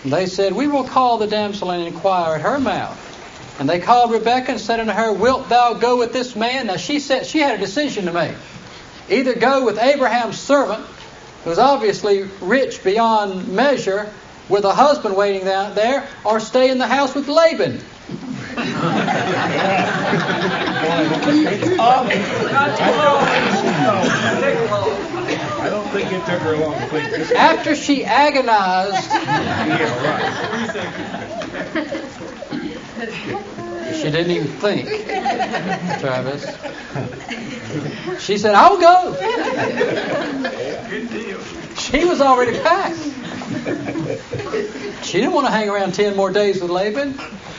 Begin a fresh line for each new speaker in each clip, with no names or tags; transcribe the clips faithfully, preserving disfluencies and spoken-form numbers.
And they said, we will call the damsel and inquire at her mouth. And they called Rebekah and said unto her, wilt thou go with this man? Now she said she had a decision to make. Either go with Abraham's servant, who was obviously rich beyond measure, with a husband waiting out there, or stay in the house with Laban.
I don't think it took her long to think this.
After she agonized, she didn't even think, Travis. She said, I'll go. She was already packed. She didn't want to hang around ten more days with Laban.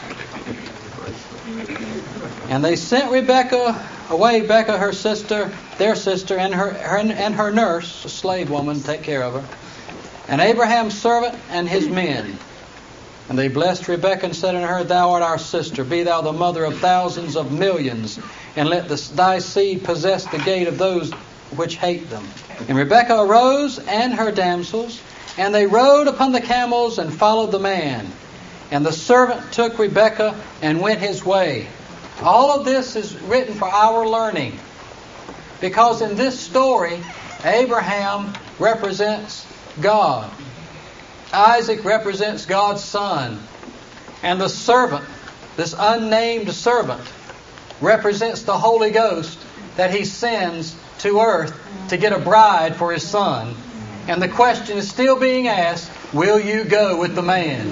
And they sent Rebekah away, Rebekah, her sister, their sister, and her, her and her nurse, a slave woman, to take care of her, and Abraham's servant and his men. And they blessed Rebekah and said unto her, thou art our sister, be thou the mother of thousands of millions, and let the, thy seed possess the gate of those which hate them. And Rebekah arose and her damsels, and they rode upon the camels and followed the man. And the servant took Rebekah and went his way. All of this is written for our learning, because in this story, Abraham represents God. Isaac represents God's son. And the servant, this unnamed servant, represents the Holy Ghost that he sends to earth to get a bride for his son. And the question is still being asked, will you go with the man?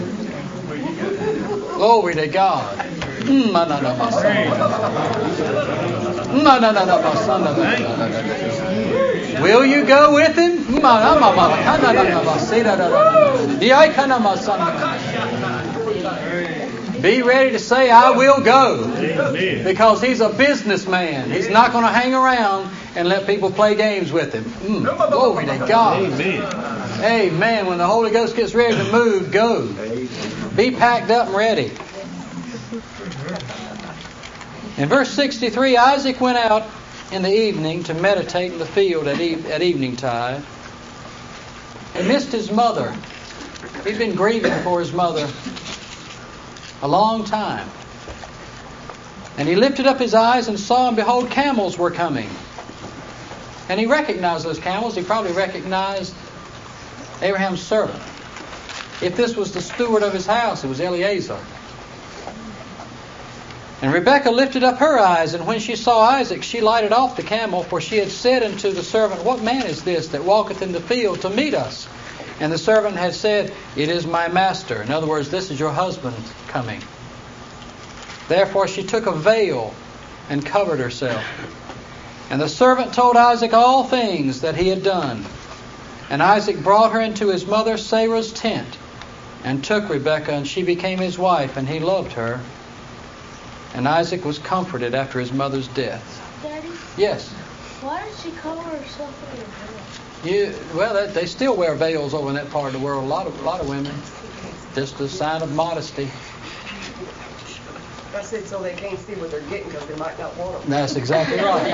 Glory to God. Will you go with him? Be ready to say, I will go. Because he's a businessman. He's not going to hang around and let people play games with him. Mm, glory to God. Amen. Amen. When the Holy Ghost gets ready to move, go. Be packed up and ready. In verse sixty-three, Isaac went out in the evening to meditate in the field at, e- at evening tide. He missed his mother. He'd been grieving for his mother a long time. And he lifted up his eyes and saw, and behold, camels were coming. And he recognized those camels. He probably recognized Abraham's servant. If this was the steward of his house, it was Eliezer. And Rebekah lifted up her eyes, and when she saw Isaac, she lighted off the camel, for she had said unto the servant, what man is this that walketh in the field to meet us? And the servant had said, it is my master. In other words, this is your husband coming. Therefore she took a veil and covered herself. And the servant told Isaac all things that he had done. And Isaac brought her into his mother Sarah's tent, and took Rebekah, and she became his wife, and he loved her. And Isaac was comforted after his mother's death.
Daddy?
Yes?
Why did she cover herself in a veil?
You, well, that, they still wear veils over in that part of the world. A lot of, a lot of women. Just a sign of modesty.
I said so they can't see what they're getting because they might not want them.
That's exactly right.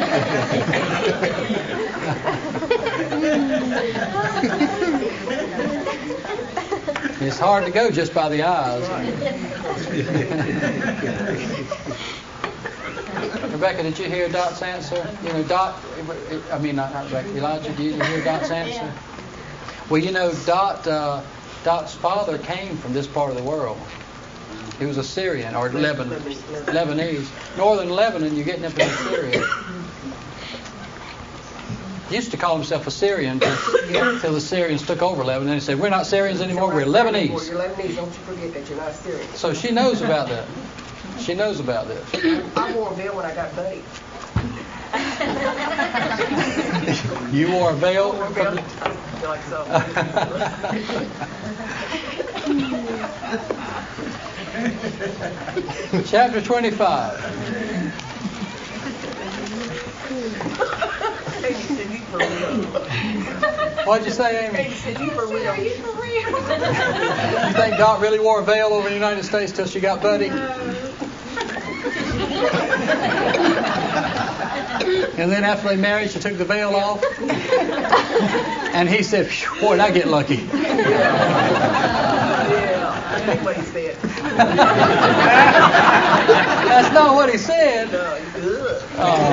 It's hard to go just by the eyes. Rebecca, did you hear Dot's answer? You know, Dot, I mean, not, not Rebecca, Elijah, did you hear Dot's answer? Well, you know, Dot, uh, Dot's father came from this part of the world. He was a Syrian, or Lebanon, Lebanese. Northern Lebanon, you're getting up into Syria. He used to call himself a Syrian until the Syrians took over Lebanon. And he said, we're not Syrians anymore, we're Lebanese.
You're Lebanese, don't you forget that you're not Syrian.
So she knows about that. She knows about this.
I wore a veil when I got bathed.
You wore a veil?
I wore a veil. Like so.
Chapter twenty-five. What'd you say, Amy?
You for real.
You think Dot really wore a veil over in the United States till she got Buddy? And then after they married, she took the veil off? And he said, "Phew, boy, did I get lucky."
Yeah, that's what he said.
That's not what he said.
No, he's good.
Oh.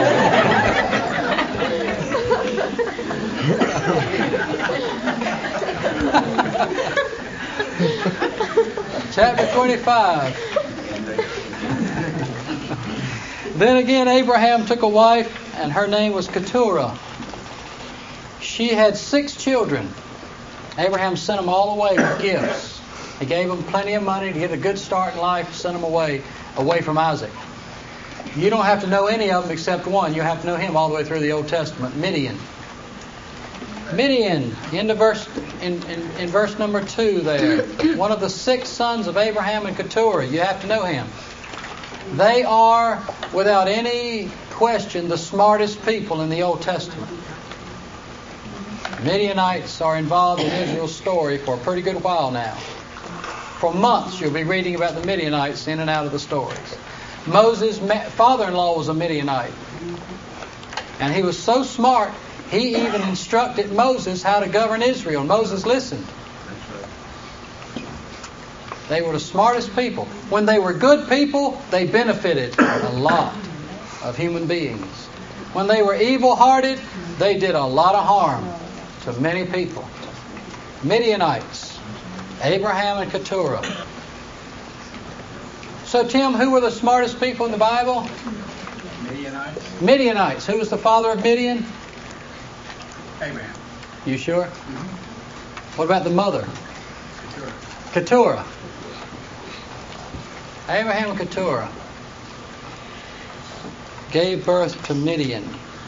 Chapter twenty-five. Then again Abraham took a wife, and her name was Keturah. She had six children. Abraham sent them all away with gifts. He gave them plenty of money to get a good start in life, sent them away, away from Isaac. You don't have to know any of them except one. You have to know him all the way through the Old Testament. Midian. Midian, into verse in, in, in verse number two there. One of the six sons of Abraham and Keturah. You have to know him. They are, without any question, the smartest people in the Old Testament. Midianites are involved in Israel's story for a pretty good while now. For months you'll be reading about the Midianites in and out of the stories. Moses' father-in-law was a Midianite. And he was so smart, he even instructed Moses how to govern Israel. Moses listened. They were the smartest people. When they were good people, they benefited a lot of human beings. When they were evil-hearted, they did a lot of harm to many people. Midianites, Abraham and Keturah. So, Tim, who were the smartest people in the Bible?
Midianites.
Midianites. Who was the father of Midian?
Abraham.
You sure?
Mm-hmm.
What about the mother?
Keturah.
Keturah. Abraham and Keturah gave birth to Midian.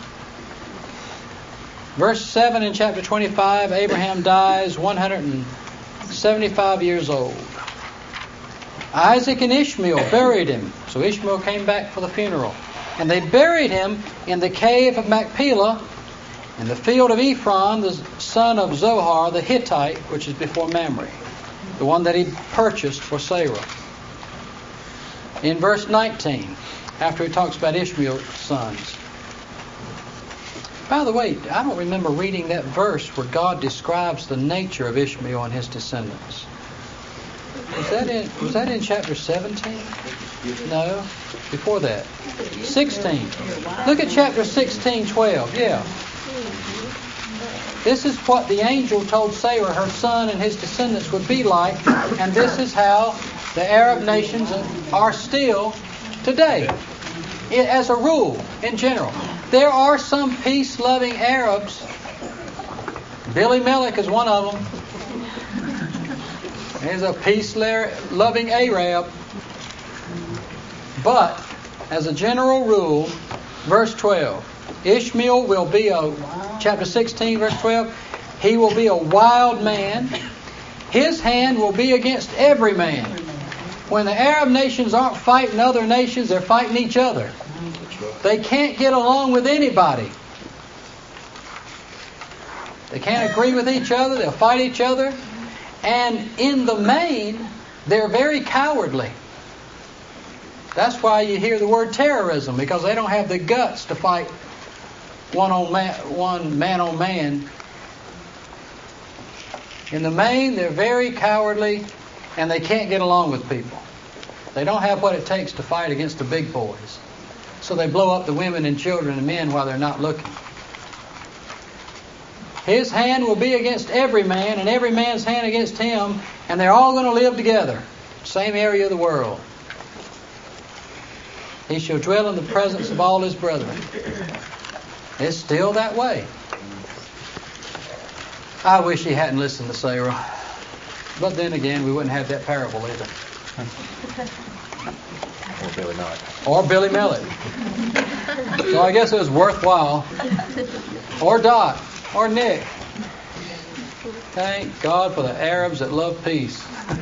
Verse seven in chapter twenty-five, Abraham dies one hundred seventy-five years old. Isaac and Ishmael buried him. So Ishmael came back for the funeral. And they buried him in the cave of Machpelah, in the field of Ephron, the son of Zohar, the Hittite, which is before Mamre, the one that he purchased for Sarah. In verse nineteen, after he talks about Ishmael's sons. By the way, I don't remember reading that verse where God describes the nature of Ishmael and his descendants. Was that in, was that in chapter seventeen? No, before that. sixteen. Look at chapter sixteen, twelve. Yeah. This is what the angel told Sarah her son and his descendants would be like, and this is how the Arab nations are still today. It, as a rule, in general. There are some peace-loving Arabs. Billy Mellick is one of them. He's a peace-loving Arab. But, as a general rule, verse twelve, Ishmael will be a, chapter sixteen, verse twelve, he will be a wild man. His hand will be against every man. When the Arab nations aren't fighting other nations, they're fighting each other. They can't get along with anybody. They can't agree with each other. They'll fight each other. And in the main, they're very cowardly. That's why you hear the word terrorism, because they don't have the guts to fight one on man, one man on man. In the main, they're very cowardly, and they can't get along with people. They don't have what it takes to fight against the big boys. So they blow up the women and children and men while they're not looking. His hand will be against every man, and every man's hand against him, and they're all going to live together. Same area of the world. He shall dwell in the presence of all his brethren. It's still that way. I wish he hadn't listened to Sarah. But then again, we wouldn't have that parable either.
Or Billy Mellick.
Or Billy Mellick. So I guess it was worthwhile. Or Dot. Or Nick. Thank God for the Arabs that love peace.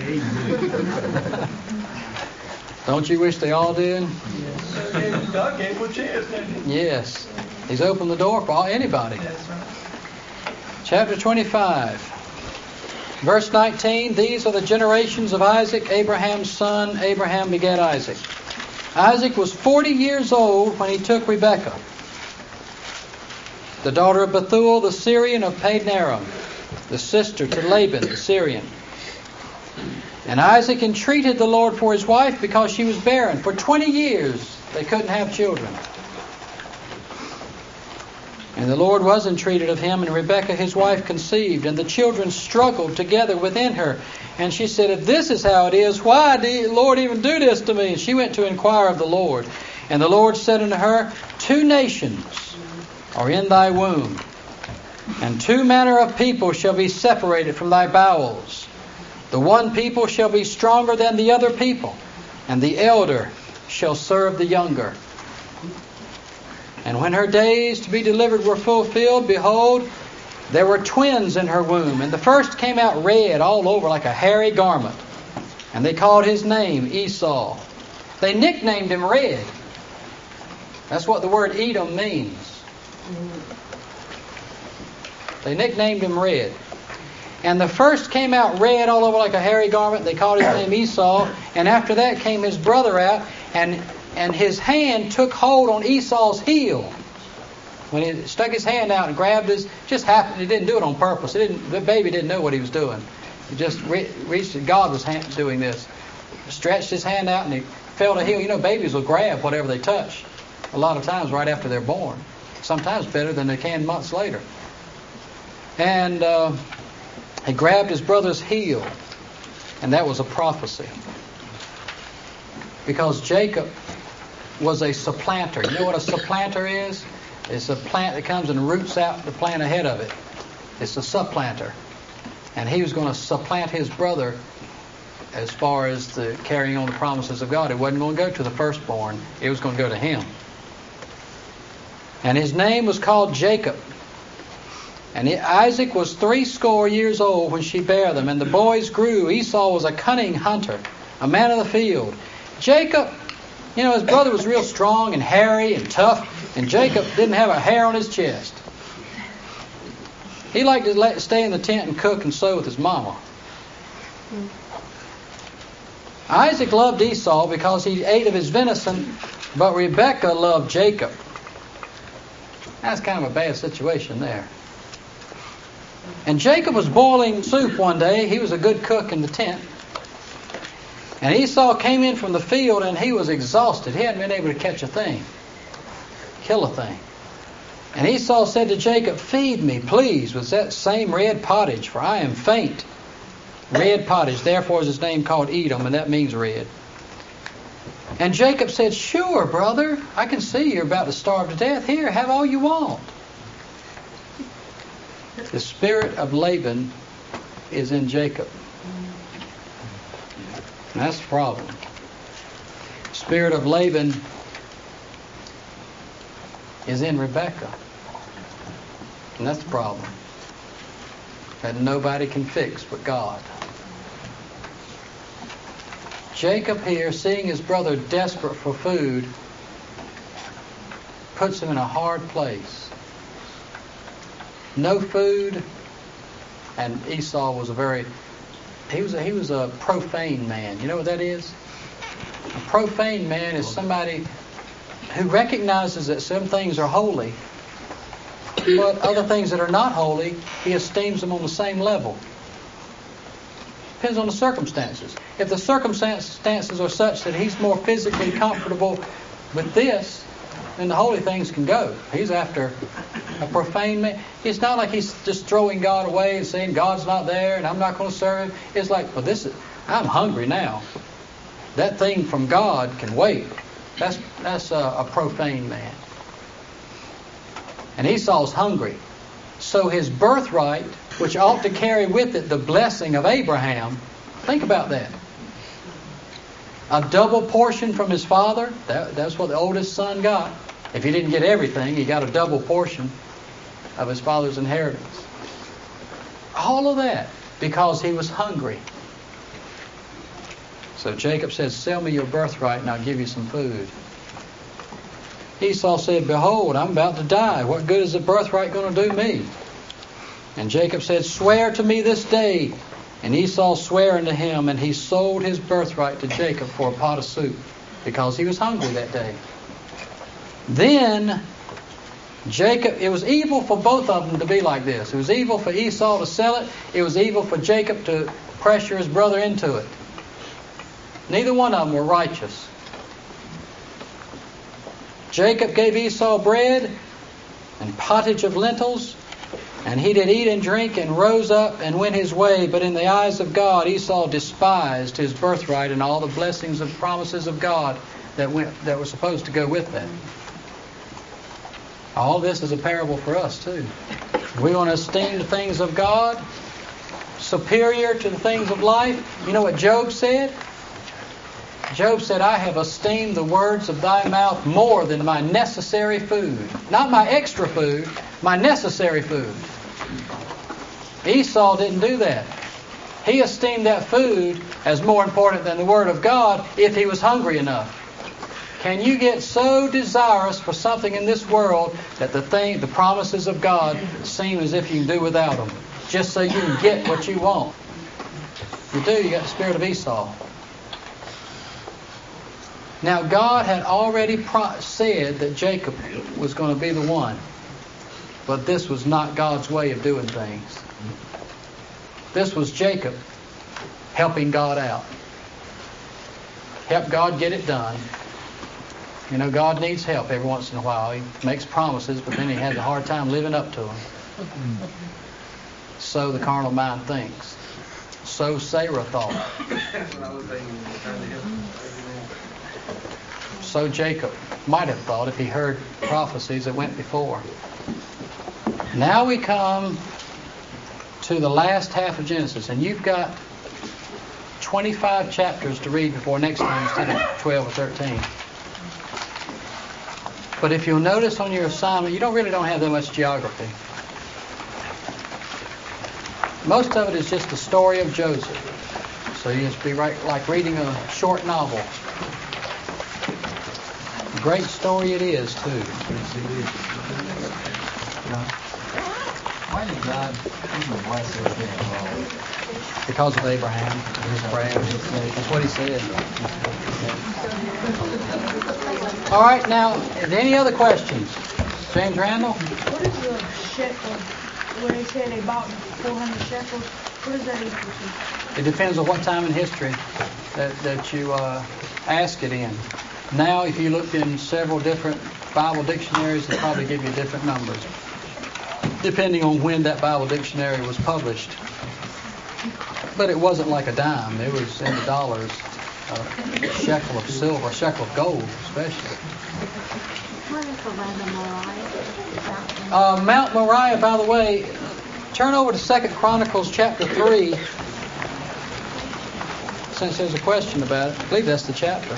Don't you wish they all did?
God gave him a chance, didn't he?
Yes. He's opened the door for anybody. Chapter twenty-five. Verse nineteen. These are the generations of Isaac, Abraham's son. Abraham begat Isaac. Isaac was forty years old when he took Rebekah. the daughter of Bethuel the Syrian of Padanaram, the sister to Laban the Syrian. And Isaac entreated the Lord for his wife because she was barren. For twenty years they couldn't have children. And the Lord was entreated of him, and Rebekah his wife conceived, and the children struggled together within her. And she said, if this is how it is, why did the Lord even do this to me? And she went to inquire of the Lord. And the Lord said unto her, two nations are in thy womb, and two manner of people shall be separated from thy bowels. The one people shall be stronger than the other people, and the elder shall serve the younger. And when her days to be delivered were fulfilled, behold, there were twins in her womb. And the first came out red all over like a hairy garment. And they called his name Esau. They nicknamed him Red. That's what the word Edom means. They nicknamed him Red. And the first came out red all over like a hairy garment. They called his name Esau. And after that came his brother out, and and his hand took hold on Esau's heel. When he stuck his hand out and grabbed his, just happened. He didn't do it on purpose. He didn't, the baby didn't know what he was doing. He just re- reached. God was hand, doing this. Stretched his hand out and he felt a heel. You know, babies will grab whatever they touch. A lot of times right after they're born. Sometimes better than they can months later. And uh, he grabbed his brother's heel, and that was a prophecy. Because Jacob was a supplanter. You know what a supplanter is? It's a plant that comes and roots out the plant ahead of it. It's a supplanter. And he was going to supplant his brother as far as the carrying on the promises of God. It wasn't going to go to the firstborn. It was going to go to him. And his name was called Jacob. And Isaac was threescore years old when she bare them. And the boys grew. Esau was a cunning hunter, a man of the field. Jacob, you know, his brother was real strong and hairy and tough, and Jacob didn't have a hair on his chest. He liked to let, stay in the tent and cook and sew with his mama. Isaac loved Esau because he ate of his venison, but Rebekah loved Jacob. That's kind of a bad situation there. And Jacob was boiling soup one day. He was a good cook in the tent. And Esau came in from the field, and he was exhausted. He hadn't been able to catch a thing, kill a thing. And Esau said to Jacob, feed me, please, with that same red pottage, for I am faint. Red pottage, therefore is his name called Edom, and that means red. And Jacob said, sure, brother, I can see you're about to starve to death. Here, have all you want. The spirit of Laban is in Jacob. And that's the problem. The spirit of Laban is in Rebekah. And that's the problem. That nobody can fix but God. Jacob here, seeing his brother desperate for food, puts him in a hard place. No food, and Esau was a very, he was a, he was a profane man. You know what that is? A profane man is somebody who recognizes that some things are holy, but other things that are not holy, he esteems them on the same level. Depends on the circumstances. If the circumstances are such that he's more physically comfortable with this, then the holy things can go. He's after a profane man. It's not like he's just throwing God away and saying God's not there and I'm not going to serve him. It's like, well, this is, I'm hungry now. That thing from God can wait. That's that's a, a profane man. And Esau's hungry. So his birthright, which ought to carry with it the blessing of Abraham, think about that. A double portion from his father, that, that's what the oldest son got. If he didn't get everything, he got a double portion of his father's inheritance. All of that because he was hungry. So Jacob says, sell me your birthright and I'll give you some food. Esau said, behold, I'm about to die. What good is the birthright going to do me? And Jacob said, swear to me this day. And Esau sware unto him, and he sold his birthright to Jacob for a pot of soup, because he was hungry that day. Then Jacob, it was evil for both of them to be like this. It was evil for Esau to sell it. It was evil for Jacob to pressure his brother into it. Neither one of them were righteous. Jacob gave Esau bread and pottage of lentils, and he did eat and drink and rose up and went his way. But in the eyes of God, Esau despised his birthright and all the blessings and promises of God that went, that were supposed to go with that. All this is a parable for us too. We want to esteem the things of God superior to the things of life. You know what Job said? Job said, I have esteemed the words of thy mouth more than my necessary food. Not my extra food, my necessary food. Esau didn't do that. He esteemed that food as more important than the Word of God if he was hungry enough. Can you get so desirous for something in this world that the thing, the promises of God seem as if you can do without them, just so you can get what you want? If you do, you got the spirit of Esau. Now, God had already pro- said that Jacob was going to be the one. But this was not God's way of doing things. This was Jacob helping God out. Help God get it done. You know, God needs help every once in a while. He makes promises, but then he has a hard time living up to them. So the carnal mind thinks. So Sarah thought. So Jacob might have thought if he heard prophecies that went before. Now we come to the last half of Genesis, and you've got twenty-five chapters to read before next time instead of twelve or thirteen. But if you'll notice on your assignment, you don't really don't have that much geography. Most of it is just the story of Joseph. So you just be right, like reading a short novel. Great story it is, too.
Why did God even bless everything?
Because of Abraham, his prayers. That's what he said. All right, now, any other questions? James Randall?
What is the shekel? When they say they bought four hundred shekels, what is that equal to?
It depends on what time in history that, that you uh, ask it in. Now, if you looked in several different Bible dictionaries, they probably give you different numbers, depending on when that Bible dictionary was published. But it wasn't like a dime. It was in the dollars, a shekel of silver, a shekel of gold, especially.
What is the Mount Moriah?
Uh, Mount Moriah, by the way, turn over to Second Chronicles chapter three, since there's a question about it. I believe that's the chapter.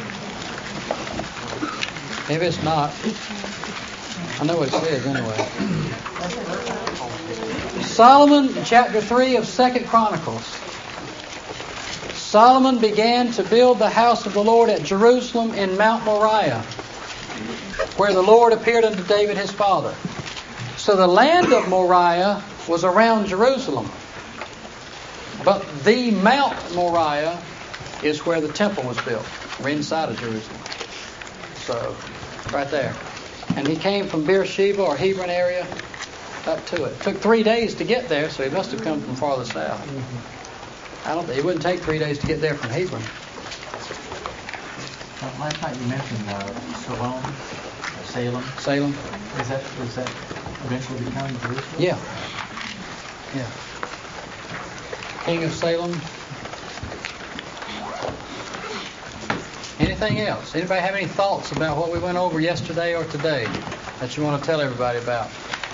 If it's not, I know what it says anyway. Solomon, chapter three of Second Chronicles. Solomon began to build the house of the Lord at Jerusalem in Mount Moriah, where the Lord appeared unto David his father. So the land of Moriah was around Jerusalem. But the Mount Moriah is where the temple was built. We're inside of Jerusalem. So, right there. And he came from Beersheba or Hebron area up to it. It took three days to get there, so he must have come from farther south. I don't. It wouldn't take three days to get there from Hebron.
Uh, last night you mentioned uh, Salome, uh, Salem.
Salem.
Is that is that eventually becoming Jerusalem?
Yeah. Yeah. King of Salem. Anything else? Anybody have any thoughts about what we went over yesterday or today that you want to tell everybody about?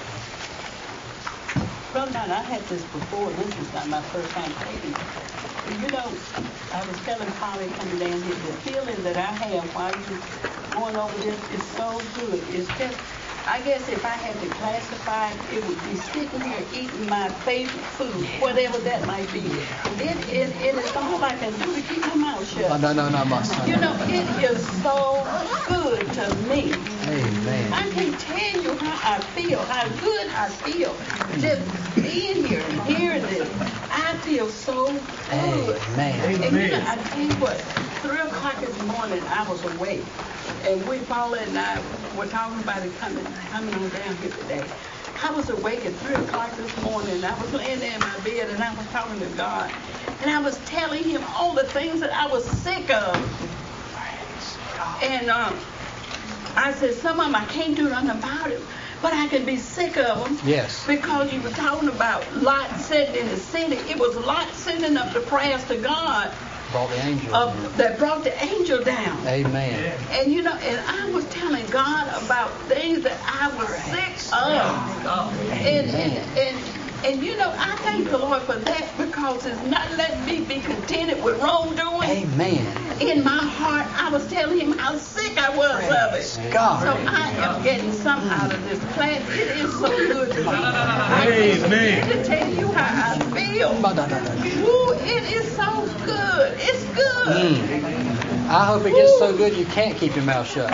Brother Don, I had this before. This is not my first time taking it. You know, I was telling Polly coming down here, the feeling that I have while you're going over this is so good. It's just, I guess if I had to classify it, it would be sitting here eating my favorite food, whatever that might be. It, it, it is all I can do to keep my mouth shut.
Oh, no, no, no, my son.
You know, it is so good to me.
Amen.
I can't tell you how I feel, how good I feel. Just being here and hearing this, I feel so good.
Amen.
And you know, I tell you what, three o'clock this morning, I was awake. And we, Paula and I, were talking about it coming, coming on down here today. I was awake at three o'clock this morning, and I was laying there in my bed, and I was talking to God. And I was telling him all the things that I was sick of. And um, I said, some of them I can't do nothing about it, but I can be sick of them.
Yes.
Because you were talking about Lot sitting in the city. It was Lot sending up the prayers to God.
Brought the angel.
Uh, that brought the angel down.
Amen.
And you know, and I was telling God about things that I was sick of. And, and, and, and you know, I thank the Lord for that, because it's not letting me be contented with wrongdoing.
Amen.
In my heart, I was telling him how sick I was
Praise
of it.
God.
So I am getting some out of this class. It is so good to me.
Amen.
To tell you how I feel. Ooh, it is so good. It's good.
Mm. I hope it gets so good you can't keep your mouth shut.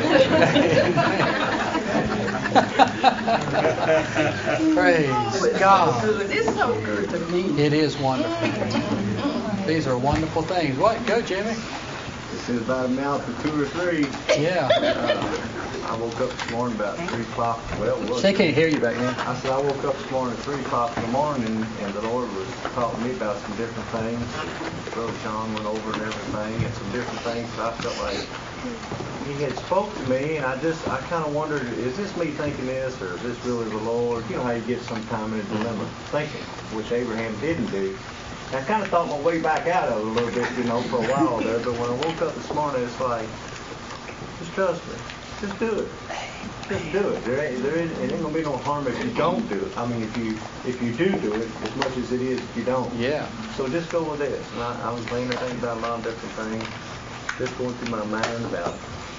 Praise
Oh, it's
God.
so good. It's so good to me.
It is wonderful. These are wonderful things. What? Go, Jimmy.
This is about a mouth of two or three.
Yeah.
Uh, I woke up this morning about three o'clock. Well, it was.
They can't hear you back then.
I said I woke up this morning at three o'clock in the morning, and the Lord was talking to me about some different things. Brother Sean went over and everything, and some different things. So I felt like he had spoke to me, and I just, I kind of wondered, is this me thinking this, or is this really the Lord? You know how you get sometime in a dilemma thinking, which Abraham didn't do. And I kind of thought my way back out of it a little bit, you know, for a while there. But when I woke up this morning, it's like, just trust me. Just do it. Just do it. There ain't, there ain't, it ain't gonna be no harm if you don't do it. I mean, if you if you do do it, as much as it is if you don't.
Yeah.
So just go with this. And I, I was laying there thinking about a lot of different things, just going through my mind about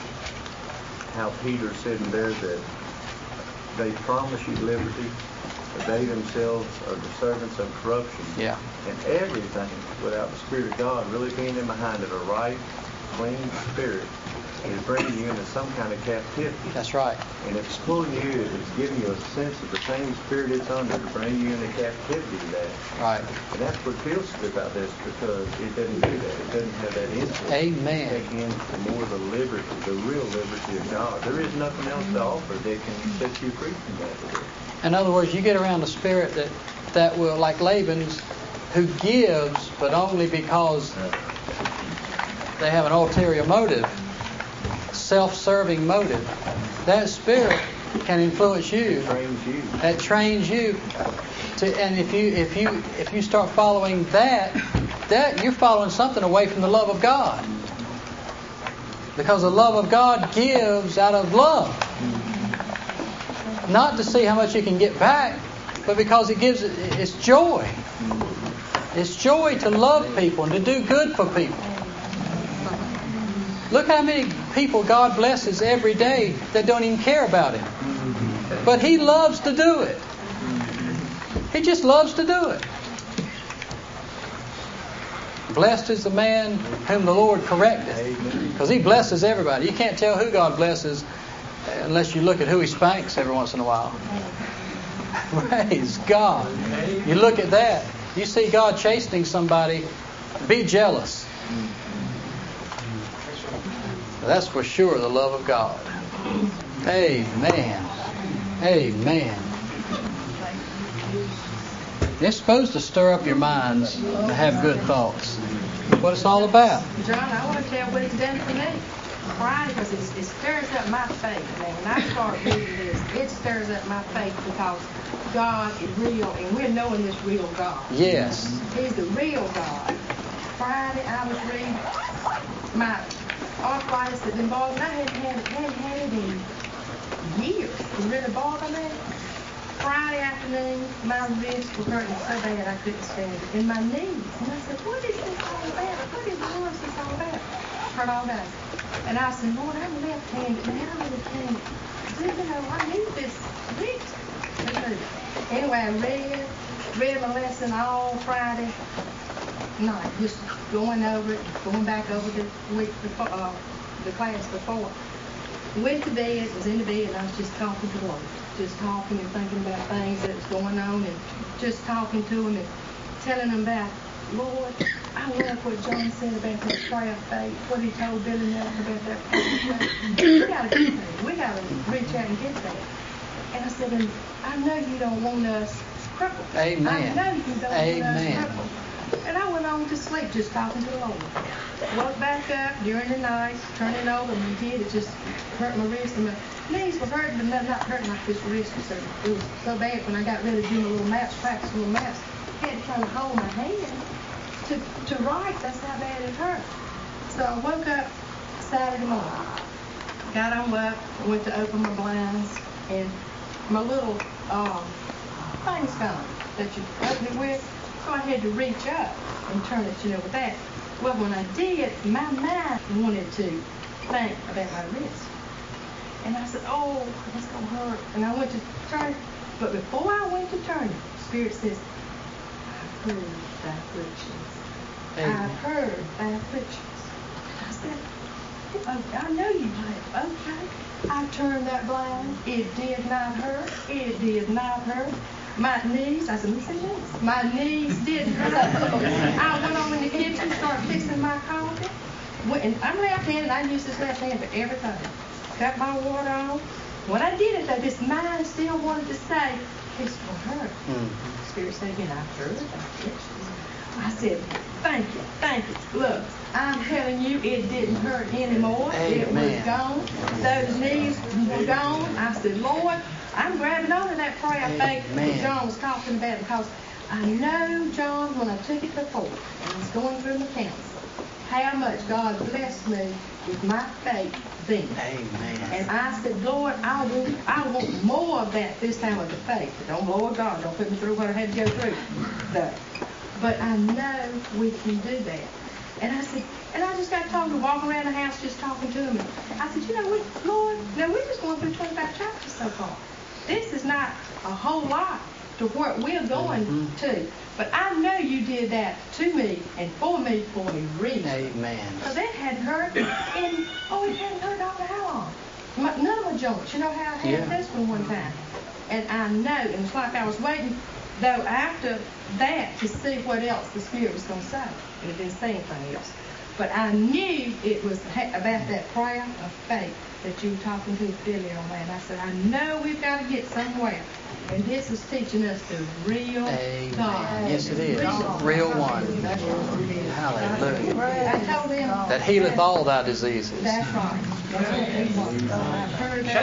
how Peter said in there that they promise you liberty, but they themselves are the servants of corruption.
Yeah.
And everything without the Spirit of God really being in behind it, a right, clean spirit, is bringing you into some kind of captivity.
That's right.
And if it's pulling you, if it's giving you a sense of the same spirit it's under to bring you into captivity to that.
Right.
And that's what feels good about this, because it doesn't do that. It doesn't have that influence.
Amen.
Take in more of the liberty, the real liberty of God. There is nothing else to offer that can set you free from that.
In other words, you get around a spirit that, that will, like Laban's, who gives, but only because they have an ulterior motive, self-serving motive. That spirit can influence you.
Trains you.
That trains you to, and if you if you if you start following that, that you're following something away from the love of God. Because the love of God gives out of love. Not to see how much you can get back, but because it gives it's joy. It's joy to love people and to do good for people. Look how many people God blesses every day that don't even care about Him. But He loves to do it. He just loves to do it. Blessed is the man whom the Lord correcteth. Because He blesses everybody. You can't tell who God blesses unless you look at who He spanks every once in a while. Praise God. You look at that. You see God chastening somebody, be jealous. That's for sure the love of God. Amen. Amen. It's supposed to stir up your minds to have good thoughts. What it's all about.
John, I want to tell what it's done for me. Friday, because it, it stirs up my faith. Man, when I start reading this, it stirs up my faith because God is real, and we're knowing this real God.
Yes.
He's the real God. Friday, I was reading my arthritis had been bothering. I hadn't had it, hadn't had it in years. It was really bothering me. Friday afternoon, my wrists were hurting so bad I couldn't stand it. And my knees. And I said, what is this all about? What is what is this all about? Hurt all day. And I said, Lord, I'm left-handed. Now I'm left-handed. I said, you know, I need this wrist. Anyway, I read, read my lesson all Friday night, just going over it, going back over the week before, uh, the class before. Went to bed, was in the bed, and I was just talking to the Lord. Just talking and thinking about things that was going on, and just talking to him and telling him about, Lord, I love what John said about that prayer of faith, what he told Billy Nelson about that prayer of faith. We got to get that. We got to reach out and get that. And I said, and I know you don't want us crippled.
Amen.
I know you don't
Amen.
want us crippled. And I went on to sleep just talking to the Lord. Woke back up during the night, turning over, and we did. It just hurt my wrist. And my knees were hurting, but not, not hurting like this wrist. So it was so bad when I got ready to do my little maps, practice little maps. I had to try to hold my hand to, to write. That's how bad it hurt. So I woke up Saturday morning, got on up, went to open my blinds, and my little um, thing's gone that you open it with. So I had to reach up and turn it, you know, with that. Well, when I did, my mind wanted to think about my wrist. And I said, oh, that's going to hurt. And I went to turn it. But before I went to turn it, Spirit says, I've heard thy afflictions. I've heard thy afflictions. I said, oh, I know you have. Okay. I turned that blind. It did not hurt. It did not hurt. My knees, I said, let me see knees. My knees didn't hurt. I went on in the kitchen, started fixing my coffee. Went, and I'm left-handed, I use this left hand for everything. Got my water on. When I did it, though, this mind still wanted to say, this will hurt. Mm-hmm. Spirit said again, I heard that. I said, thank you, thank you. Look, I'm telling you, it didn't hurt anymore. Amen. It was gone. Those knees were gone. I said, Lord, I'm grabbing onto that prayer of faith that John was talking about, because I know, John, when I took it before, and I was going through my counsel, how much God blessed me with my faith then.
Amen.
And I said, Lord, I want, I want more of that this time with the faith. But don't, Lord God, don't put me through what I had to go through. Though. But I know we can do that. And I said, and I just got told to walk around the house just talking to him. And I said, you know, we, Lord, now we're just going through twenty-five chapters so far. This is not a whole lot to what we're going mm-hmm. to. But I know you did that to me and for me for a reason.
Amen.
Because it hadn't hurt, and oh, it hadn't hurt all how long? My, none of my joints. You know how I had yeah. this one one time. And I know, and it's like I was waiting, though, after that to see what else the Spirit was going to say. And it didn't say anything else. But I knew it was about that prayer of faith that you were talking to Billy on that. And I said, I know we've got to get somewhere. And this is teaching us the real
Amen.
God.
Yes, it is. Real, real one. Hallelujah.
I told him
that healeth all thy diseases.
That's right. That's what he wants. I've heard that.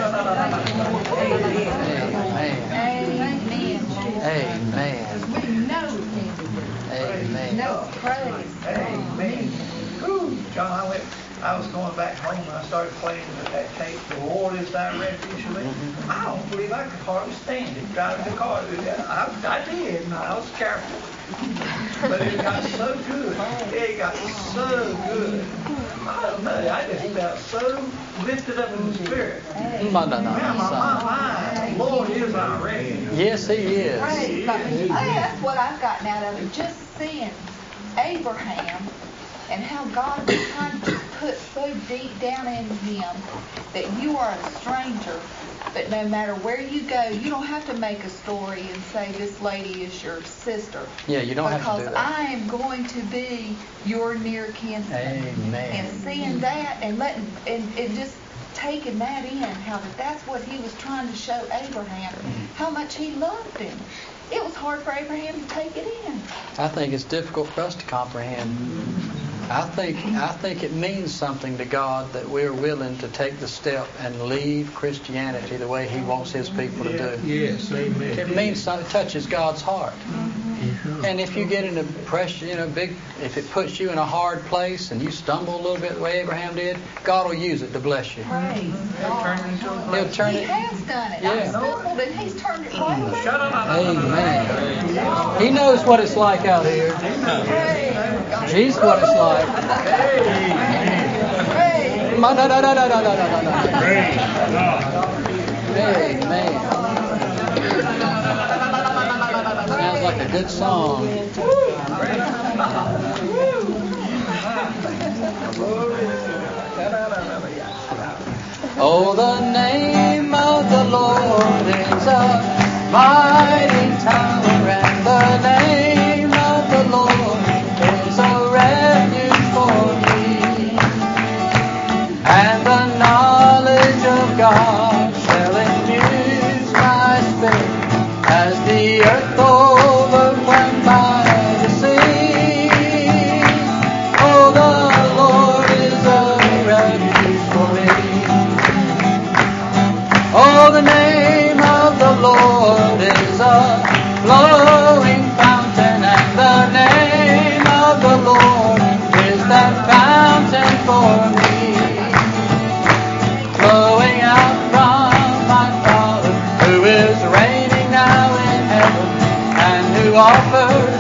Amen.
Amen.
Amen.
We know we can do it.
Amen.
No praise.
Amen. Ooh, John, I went. I was going back home and I started playing with that tape, The Lord is Thy Refuge. Mm-hmm. I don't believe I could hardly stand it driving the car. I, I did, and I was careful. But it got so good. It got so good. I don't know. I just felt so lifted up in the spirit.
Mm-hmm. No, no, no.
Man, my, my mind, the Lord is our refuge.
Yes, He is.
Praise God. Hey, that's what I've gotten out of it. Just seeing Abraham and how God was trying to put so deep down in him that you are a stranger, but no matter where you go, you don't have to make a story and say this lady is your sister.
Yeah, you don't have to do that.
Because I am going to be your near kinsman.
Amen.
And seeing that and letting and, and just taking that in, how that that's what he was trying to show Abraham, how much he loved him. It was hard for Abraham to take it in.
I think it's difficult for us to comprehend. I think I think it means something to God that we're willing to take the step and leave Christianity the way He wants His people to do.
Yes, amen.
It means something. It touches God's heart. And if you get in a pressure, you know, big, if it puts you in a hard place and you stumble a little bit the way Abraham did, God will use it to bless you.
Praise God.
He'll turn
He
it.
has done it.
Yeah.
I stumbled and He's turned it right around.
Amen. He knows what it's like out here. Jesus, what it's like.
Praise.
Ma- da- da- da- da- da- da- da- da.
Praise God.
Amen. Sounds like a good song. Oh, the name of the Lord is a mighty tower, and the name of the Lord is a offers